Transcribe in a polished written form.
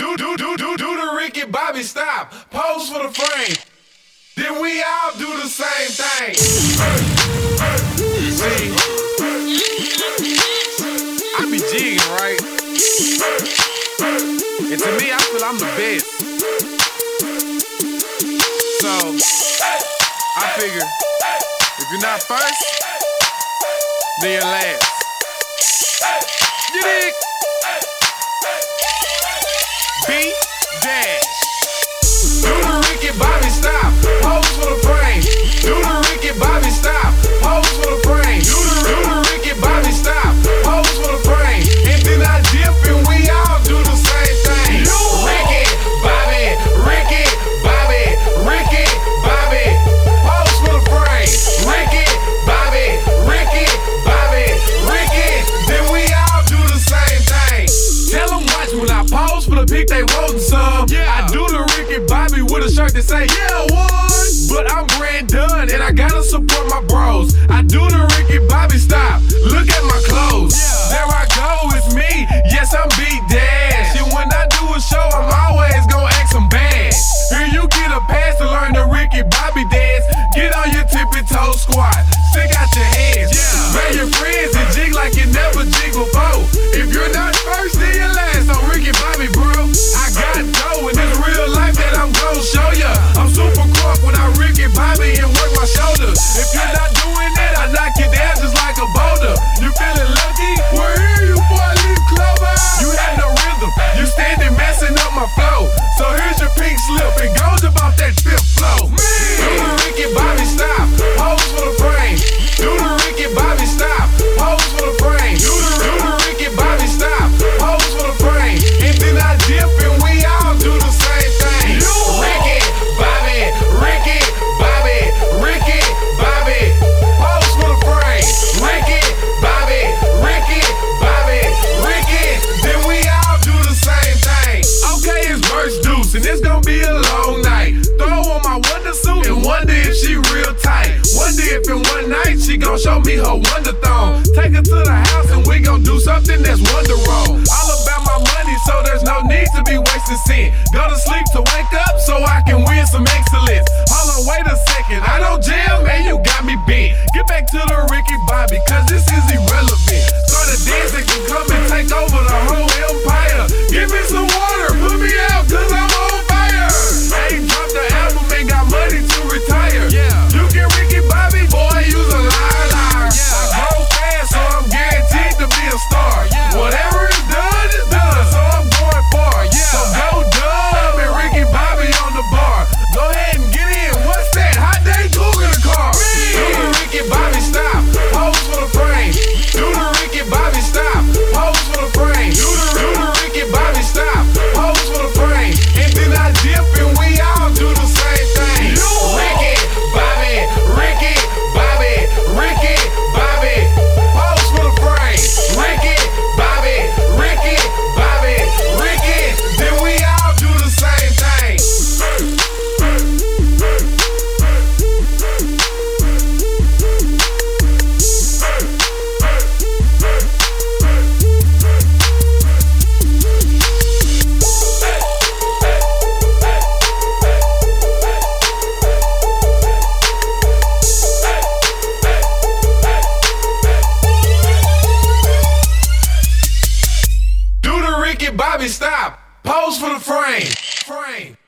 Do the Ricky Bobby stop, pose for the frame. Then we all do the same thing. See, I be jigging, right? And to me, I feel I'm the best. So, I figure, if you're not first, then you're last. You dig? B dash. Do the Ricky Bobby stop, pose for the frame. Do the Ricky Bobby stop, pose for the frame. Do the Ricky Bobby stop, pose for the frame. And then I dip and we all do the same thing. Ricky Bobby, Ricky Bobby, Ricky Bobby, pose for the frame. Ricky Bobby, Ricky Bobby, Ricky. Then we all do the same thing. Tell them watch when I pose for the pic they wantin' some. I do the Ricky Bobby with a shirt that say yeah one. But I'm brand done and I gotta support my bros. I do the Ricky Bobby stop. Look at my clothes. There I go, it's me. Yes, I'm Big Dash. And when I do a show, I'm always gonna act some bad. Here you get a pass to learn the Ricky Bobby dance. Get on your tippy toe squat. Stick out your hands. Man your friends and jig like you never jig before. If you're not first, then you're last on Ricky Bobby, bro. I got dough and it's real life that I'm gon' show ya. I'm super crunk when I Ricky Bobby and work my shoulders. If you're not doing that, I knock you down just like a boulder. You feeling lucky? We're here, you boy, leave clover. You have no rhythm, you standing messing up my flow. So here's your pink slip, it goes about that fifth flow. Do the Ricky Bobby stop, pose for the frame. Do the Ricky Bobby stop, pose for the frame. Do the Ricky Bobby stop, pose for the frame. And then I dip and we all do the same thing. Ricky Bobby, Ricky Bobby, Ricky Bobby, pose for the frame. Ricky Bobby, Ricky Bobby, Ricky. Then we all do the same thing. Okay, it's verse deuce and it's gonna be a long night. Throw on my wonder suit and wonder if she real tight. Wonder if in one night she gon' show me her wonder thong. Take her to the house and we gon' do something that's wonder wrong. All about my money, so there's no need to be wasting sin. Go to sleep to wake up so I can win some excellence. Hold on, wait a second, I don't jam, man, you got me bent. Get back to the Ricky Bobby, cause this is irrelevant. Start a dance that can come and take over the whole empire. Give me some water, put me out, cause I'm on fire. I ain't dropped the album, ain't got money to retire. You get Ricky Bobby, boy, you's a liar. I grow fast, so I'm guaranteed to be a star. Whatever is done, so I'm going far. So go dumb and Ricky Bobby on the bar. Go ahead and get in, what's that? Hot day Cougar in the car. Do the Ricky Bobby stop, pose for the frame. Do the Ricky Bobby stop, pose for the frame. Do the Ricky Bobby stop, pose for the frame. And then I dip and we all do the same thing. Ricky Bobby, Ricky Bobby, Ricky Bobby, pose for the frame. Ricky Bobby, Ricky Bobby, Ricky. Then we all do the same thing. Do the Ricky Bobby stop, pose for the frame.